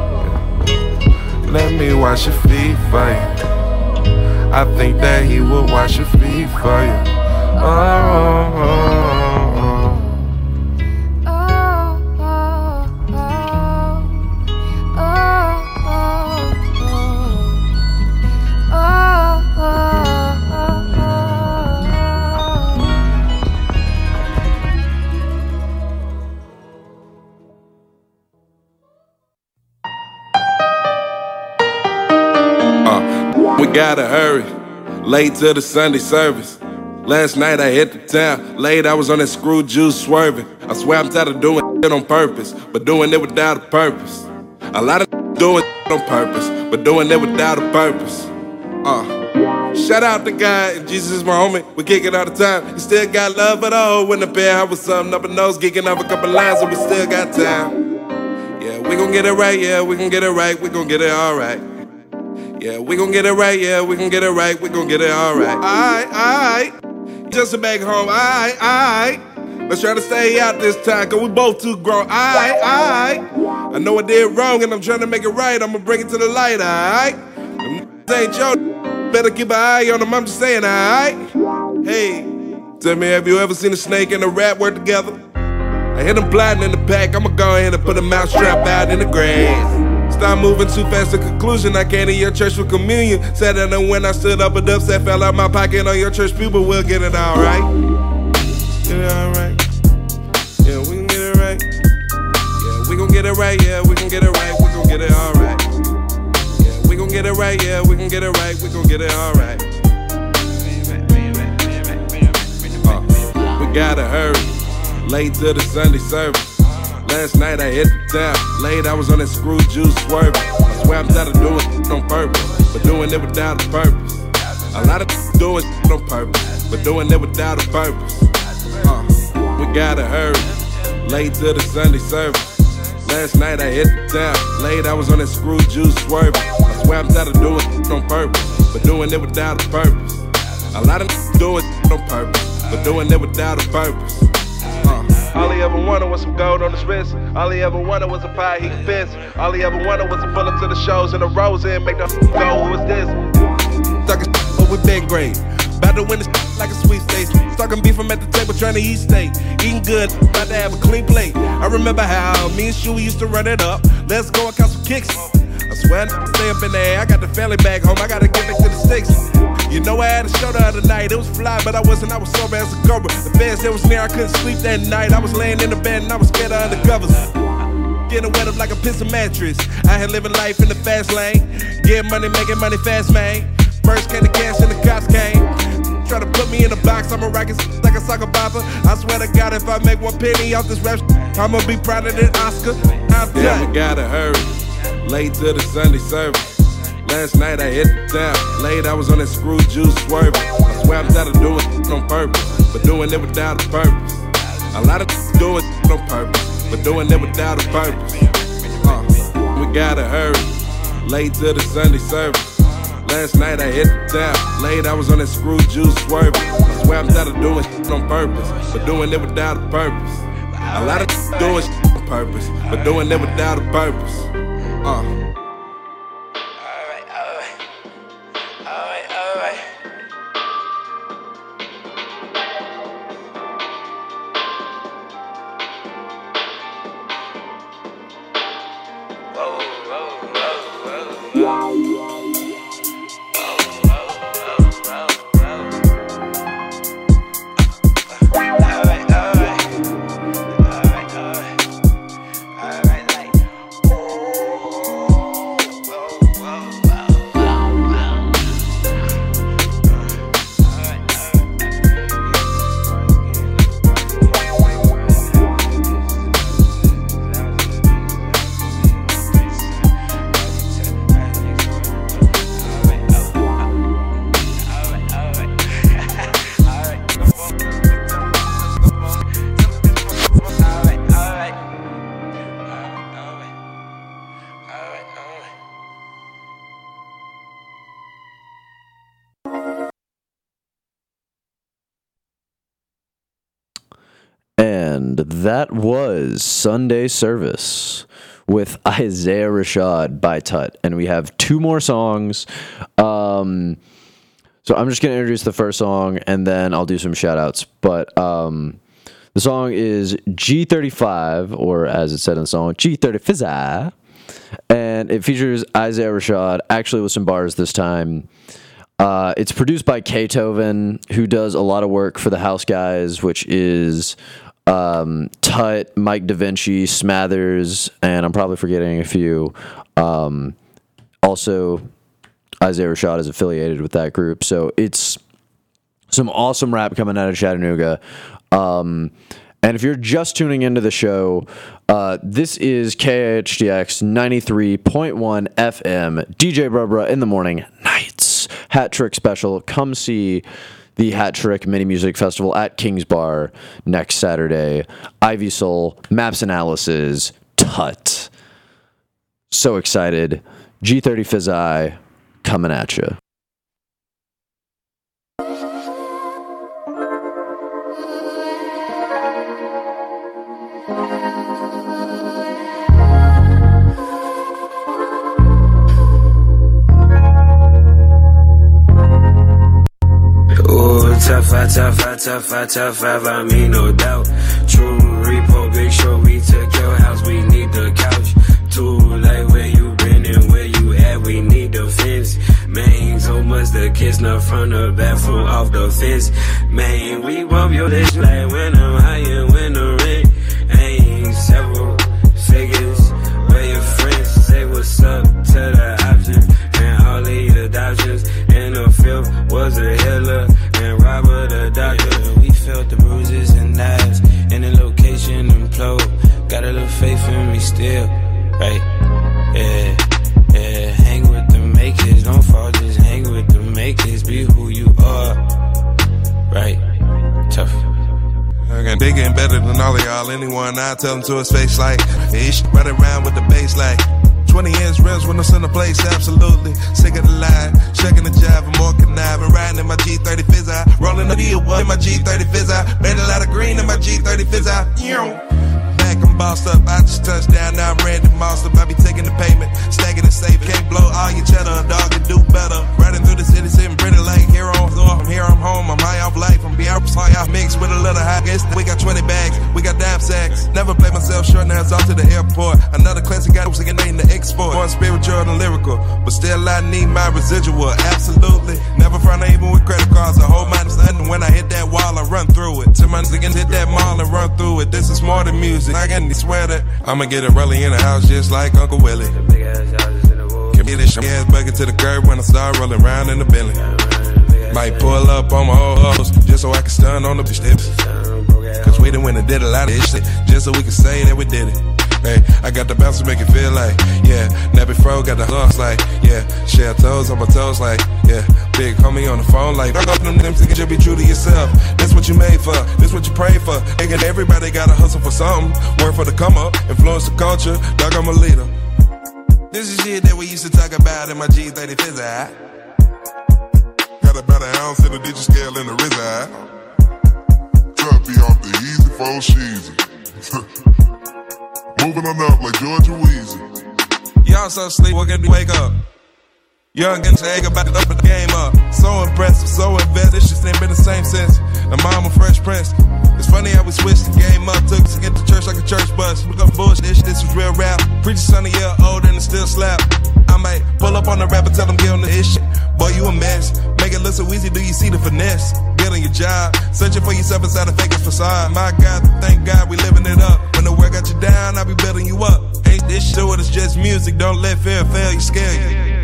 Let me wash your feet for you. I think that he will wash your feet for you. Oh, oh, oh. We gotta hurry, late to the Sunday service. Last night I hit the town, late I was on that screw juice swerving. I swear I'm tired of doing it on purpose, but doing it without a purpose. A lot of doing it on purpose, but doing it without a purpose. Uh, shout out to God, and Jesus is my homie, we kick it all the time. He still got love for the whole when the pair I was something up a nose, geeking off a couple lines, and we still got time. Yeah, we gon' get it right, yeah, we gon' get it right, we gon' get it alright. Yeah, we gon' get it right, yeah, we gon' get it right, we gon' get it alright. Alright, alright, just a back home, alright, alright. Let's try to stay out this time, cause we both too grown, alright, alright. I know I did wrong and I'm trying to make it right, I'ma bring it to the light, alright. Them ain't your, better keep an eye on them, I'm just saying, alright. Hey, tell me, have you ever seen a snake and a rat work together? I hit them plotting in the back, I'ma go ahead and put a mousetrap out in the grass. Stop moving too fast to conclusion. I came to your church for communion. Said that when I stood up, a dubstep fell out my pocket on your church. People will get it all right. Get it all right. Yeah, we can get it right. Yeah, we gon' get it right. Yeah, we can get it right. We gon' get it all right. Yeah, we gon' get it right. Yeah, we can get it right. We gon' get it all right. Uh, we gotta hurry. Late to the Sunday service. Last night I hit the town, late I was on that screw juice swerving. I swear I'm tired of doing it on purpose, but doing it without a purpose. A lot of doing it on purpose, but doing it without a purpose. Uh, we gotta hurry, late to the Sunday service. Last night I hit the town, late I was on that screw juice swerving. I swear I'm tired of doing it on purpose, but doing it without a purpose. A lot of doing it on purpose, but doing it without a purpose. All he ever wanted was some gold on his wrist. All he ever wanted was a pie he could fist. All he ever wanted was to pull up to the shows in a rose and make the go, who is this? Talking but we been great. About to win this like a sweepstakes. Talking beef from at the table trying to eat steak. Eating good, about to have a clean plate. I remember how me and Shuey used to run it up. Let's go and count some kicks. I swear I stay up in there. I got the family back home. I gotta get back to the sticks. You know I had a show the other night, it was fly, but I wasn't, I was sober as a cobra. The feds that was near, I couldn't sleep that night. I was laying in the bed and I was scared of undercovers. Getting wet up like a piece of mattress. I had living life in the fast lane. Getting money, making money fast, man. First came the cash and the cops came. Try to put me in a box, I'm a rocket like a soccer bopper. I swear to God, if I make one penny off this rap, I'ma be prouder than Oscar. I'm done. Yeah, we gotta hurry. Late to the Sunday service. Last night I hit the town, late I was on that screw juice swerving. I swear I'm tired of doing it on purpose, but doing it without a purpose. A lot of doing on purpose, but doing it without a purpose. Uh, we gotta hurry, late to the Sunday service. Last night I hit the town, late I was on that screw juice swerving. I swear I'm tired of doing shit on purpose, but doing it without a purpose. A lot of doing shit on purpose, but doing it without a purpose. Uh. And that was Sunday Service with Isaiah Rashad by Tut. And we have two more songs. Um, so I'm just going to introduce the first song, and then I'll do some shout-outs. But um, the song is G thirty-five, or as it said in the song, G thirty-five. And it features Isaiah Rashad, actually with some bars this time. Uh, it's produced by K-Toven, who does a lot of work for the House Guys, which is um, Tut, Mike DaVinci, Smathers, and I'm probably forgetting a few. Um, also, Isaiah Rashad is affiliated with that group, so it's some awesome rap coming out of Chattanooga. Um, and if you're just tuning into the show, uh, this is K H D X ninety-three point one F M, D J Brubra in the morning, nights, Hat Trick special. Come see the Hat Trick Mini Music Festival at King's Bar next Saturday. Ivy Soul, Maps Analysis, Tut. So excited. G thirty Fizz-I coming at you. Tough, I, tough, I, tough, I, tough, I, I mean no doubt. True repo, big show, we took your house, we need the couch. Too late, where you been and where you at, we need the fence. Man, so much the kiss, not from the back, full off the fence. Man, we bump your dish like when I'm high and when the rent ain't several figures. Where your friends say what's up to the option, and all the adoptions, and the fifth was a hiller. Robert the doctor, we felt the bruises and knives, and the location implode. Got a little faith in me still, right? Yeah, yeah. Hang with the makers, don't fall, just hang with the makers. Be who you are, right? Tough. I got bigger and better than all of y'all. Anyone, I tell them to his face like, hey, run around with the bass like. twenty inch rims when I'm in the place, absolutely. Sick of the line, checking the jive, I'm more conniving. Riding in my G thirty Fizz-I, rolling the deal in my G thirty Fizz-I. Made a lot of green in my G thirty Fizz-I. Back and bossed up, I just touched down, now I'm ready to moss up. I be taking the payment, stacking and saving. Can't blow all your cheddar, dog, and do better. Riding through the city, sitting pretty like here on floor. I'm here, I'm home, I'm high off life. I'm beyond high off mixed with a little high. Guess we got twenty bags, we got dime sacks. Never play myself short, now it's off to the airport. Another classic guy was singing name the export. More spiritual than lyrical, but still I need my residual. Absolutely, never front even with credit cards. I hold mine nothing. When I hit that wall, I run through it. Till my niggas hit that mall and run through it. This is more than music. I can swear that I'ma get a rally in the house just like Uncle Willie. Get this ass bucket to the curb when I start rolling around in the Bentley. Might pull up on my old hoes just so I can stun on the bitch tips. Cause we done went and did a lot of this shit just so we can say that we did it. Hey, I got the bounce to make it feel like, yeah. Nappy Fro got the lungs like, yeah. Share toes on my toes like, yeah. Big homie on the phone like, fuck up them them things, just be true to yourself. That's what you made for, that's what you pray for. Nigga, everybody gotta hustle for something. Work for the come up, influence the culture. Dog, I'm a leader. This is shit that we used to talk about in my G thirty fizz eye. Got about an ounce in the digit scale in the Riz eye. Try to be off the easy for cheesy. Moving on up like Georgia Weezy. Y'all so sleep, what can you wake up? Young and shag about to open the game up. So impressive, so invested, this shit ain't been the same since the mama Fresh Prince. It's funny how we switched the game up, took to get to church like a church bus. Look up bullshit, this, this was real rap. Preacher son a year older and it still slap. I might pull up on the rapper, tell him get on the issue. Boy, you a mess. Make it look so easy, do you see the finesse? Get on your job, searching for yourself inside a fake facade. My God, thank God we living it up. When the work got you down, I'll be building you up. Ain't this shit, it's just music, don't let fear fail you, scare you.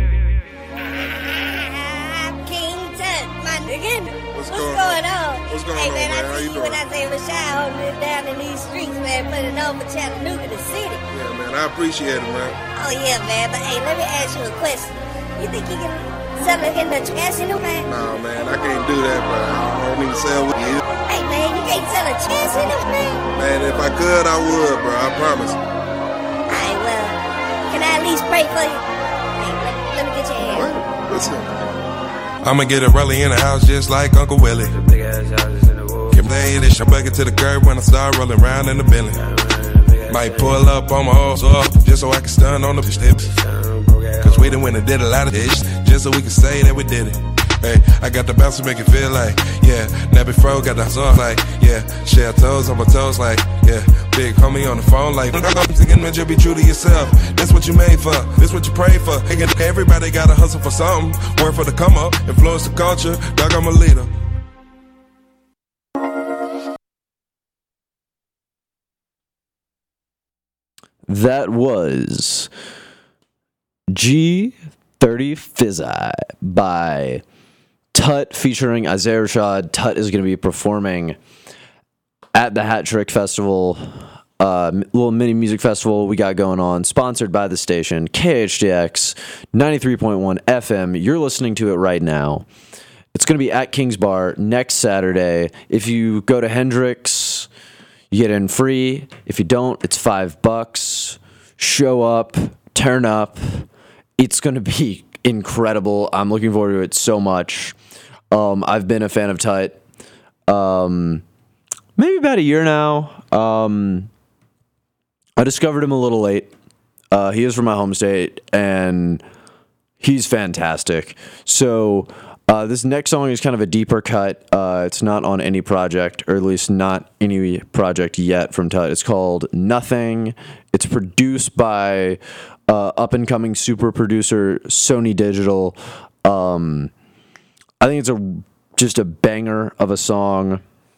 What's, What's going, going on? What's going hey, man, on, man? I see you, you and Isaiah Rashad holding it down in these streets, man, putting on for Chattanooga, the city. Yeah, man, I appreciate it, man. Oh, yeah, man, but hey, let me ask you a question. You think you can sell it in the trash in the man? Nah, man, I can't do that, bro. I don't even sell with you. Hey, man, you can't sell a chance in the man? Man, if I could, I would, bro, I promise. All right, well, can I at least pray for you? Hey, let, let me get your hand. What? What's up? I'ma get a rally in the house just like Uncle Willie. Big ass houses in the woods. Give me this, I bucket to the curb when I start rolling around in the Bentley. Might pull up on my old off just so I can stun on the steps. Cause we done went and did a lot of this just so we can say that we did it. Hey, I got the bounce to make it feel like, yeah. Nappy Fro got the song like, yeah. Share toes on my toes like, yeah. Big homie on the phone like, just be true to yourself. That's what you made for, that's what you pray for. Hey, everybody gotta hustle for something. Work for the come up, influence the culture. Dog, I'm a leader. That was G thirty Fizz-Eye by Tut featuring Isaiah Rashad. Tut is going to be performing at the Hat Trick Festival, uh, little mini music festival we got going on, sponsored by the station K H D X ninety-three point one F M. You're listening to it right now. It's going to be at King's Bar next Saturday. If you go to Hendrix, you get in free. If you don't, it's five bucks. Show up, turn up. It's going to be incredible. I'm looking forward to it so much. Um, I've been a fan of Tut um, maybe about a year now. Um, I discovered him a little late. Uh, he is from my home state, and he's fantastic. So uh, this next song is kind of a deeper cut. Uh, it's not on any project, or at least not any project yet from Tut. It's called Nothing. It's produced by uh, up-and-coming super producer Sony Digital. Um, I think it's a just a banger of a song,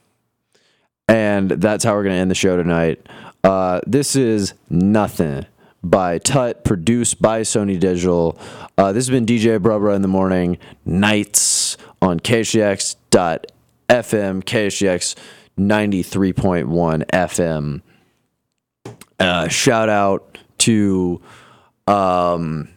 and that's how we're going to end the show tonight. Uh, this is Nothing by Tut, produced by Sony Digital. Uh, this has been D J Brubra in the morning, nights on K H D X dot F M, K H D X ninety-three point one F M. Uh, shout out to um,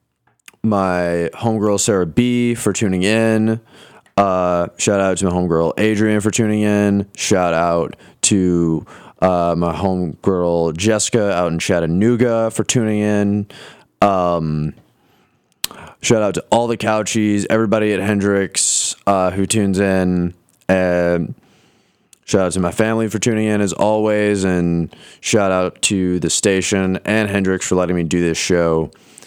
my homegirl Sarah B for tuning in. Uh, shout out to my homegirl Adrian for tuning in. Shout out to uh, my homegirl Jessica out in Chattanooga for tuning in. Um, shout out to all the Couchies, everybody at Hendrix uh, who tunes in. And shout out to my family for tuning in as always. And shout out to the station and Hendrix for letting me do this show.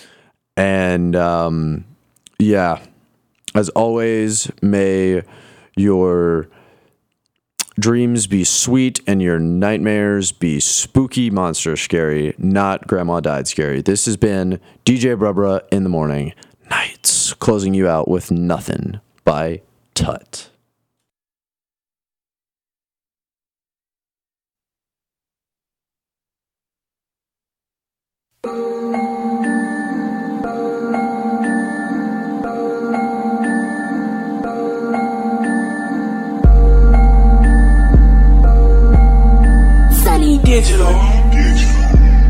And um, yeah, as always, may your dreams be sweet and your nightmares be spooky, monster scary, not grandma died scary. This has been D J Brubra in the morning, nights, closing you out with Nothing by Tut. Digital.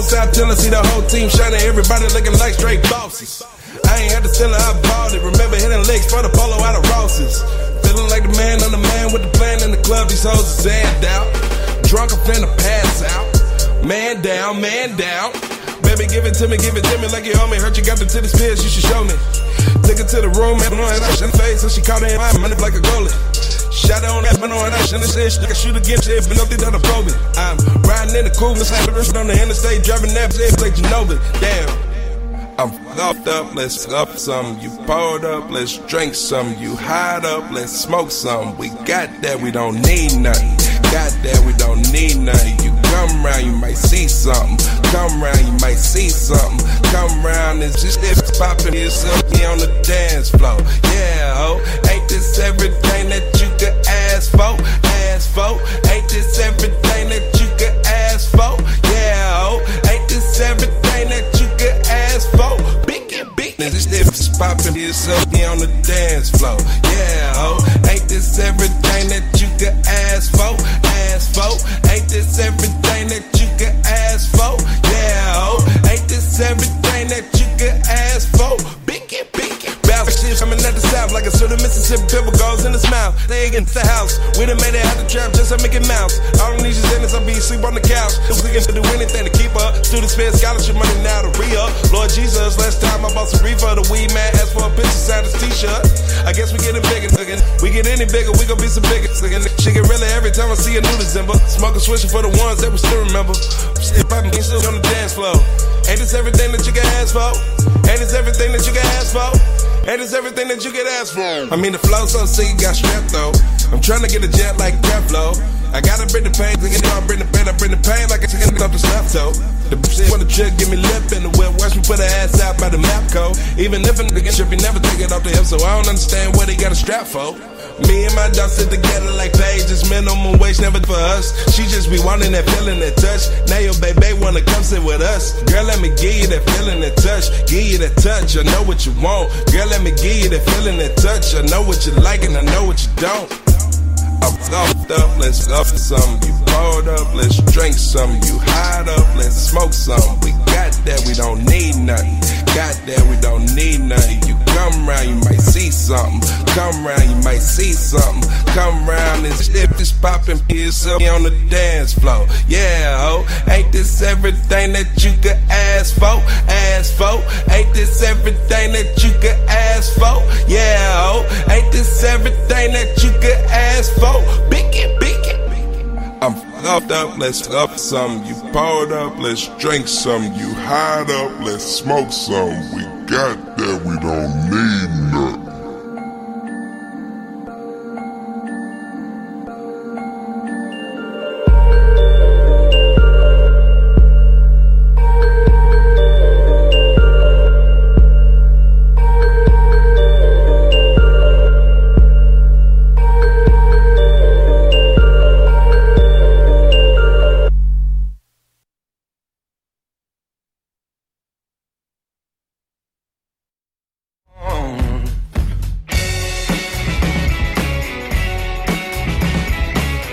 South Tennessee, see the whole team shining, everybody looking like straight bosses. I ain't had to sell it, I bought it. Remember hitting legs for the polo out of Ross's. Feeling like the man on the man with the plan in the club, these hoes is zanned out. Drunk, I'm finna pass out. Man down, man down. Baby, give it to me, give it to me like you owe me. Heard you got the titty spears, you should show me. Took her to the room, had on that shit in the face, so she caught her in my money like a goalie. Shot her on that, but on that shit, and said she can shoot again, shit, but nothing that'll probe it. I'm riding in the coolest, on the interstate, driving that shit like Ginobili. Damn. I'm fucked up, let's up some. You poured up, let's drink some. You hide up, let's smoke some. We got that, we don't need nothing. Got that, we don't need nothing. You come round, you might see something. Come round, you might see something. Come round, it's just if poppin', it's up here on the dance floor. Yeah, ho, ain't this everything that you could ask for? Ask for, ain't this everything that you could ask for? Yeah, ho, ain't this everything that you could ask for? Big and big, this if poppin', it's up here on the dance floor. Yeah, ho, ain't this everything that you could ask for? Ask for, ain't this everything that you could ask for? Yeah, ho, ain't this everything that you could ask for? Big and big, bounce shit coming out the south like a sort of Mississippi pepper goes in his mouth. They against the house, we done made it out the trap just like Mickey Mouse. All I need is in this, I'll be asleep on the couch. If we can do anything to keep up, students spend scholarship money now to re-up. Lord Jesus, last time I bought some reefer, the weed man asked for a picture, signed his t-shirt. I guess we getting bigger, nigga. We get any bigger, we gon' be some bigger, nigga. She get really every time I see a new December. Smoking switching for the ones that we still remember. If I'm still on the dance floor. Ain't this everything that you can ask for? Ain't this everything that you can ask for? Ain't this everything that you can ask for? I mean the flow so sick, got strapped though. I'm trying to get a jet like Creflo. I gotta bring the pain, you know I bring the pain, I bring the pain like I took it off the snap toe. The shit on the chick, give me lip in the whip, watch me put her ass out by the map code. Even if a nigga trip, he never take it off the hip, so I don't understand what he got a strap for. Me and my dog sit together like pages, minimum wage never for us. She just be wanting that feeling, that touch. Now your baby wanna come sit with us. Girl, let me give you that feeling, that touch. Give you that touch, I know what you want. Girl, let me give you that feeling, that touch. I know what you like and I know what you don't. I'm fucked up, let's up some. You poured up, let's drink some. You hide up, let's smoke some. We got that, we don't need nothing. Got that, we don't need nothing. You come round, you might see something. Come round, you might see something. Come round, this shit is poppin', it's up on the dance floor. Yeah, ho, ain't this everything that you could ask for? Ask for, ain't this everything that you could ask for? Yeah, ho, ain't this everything that you could ask for? Big it, big it. I'm fucked up, let's up some. You poured up, let's drink some. You hide up, let's smoke some. We got that, we don't need no.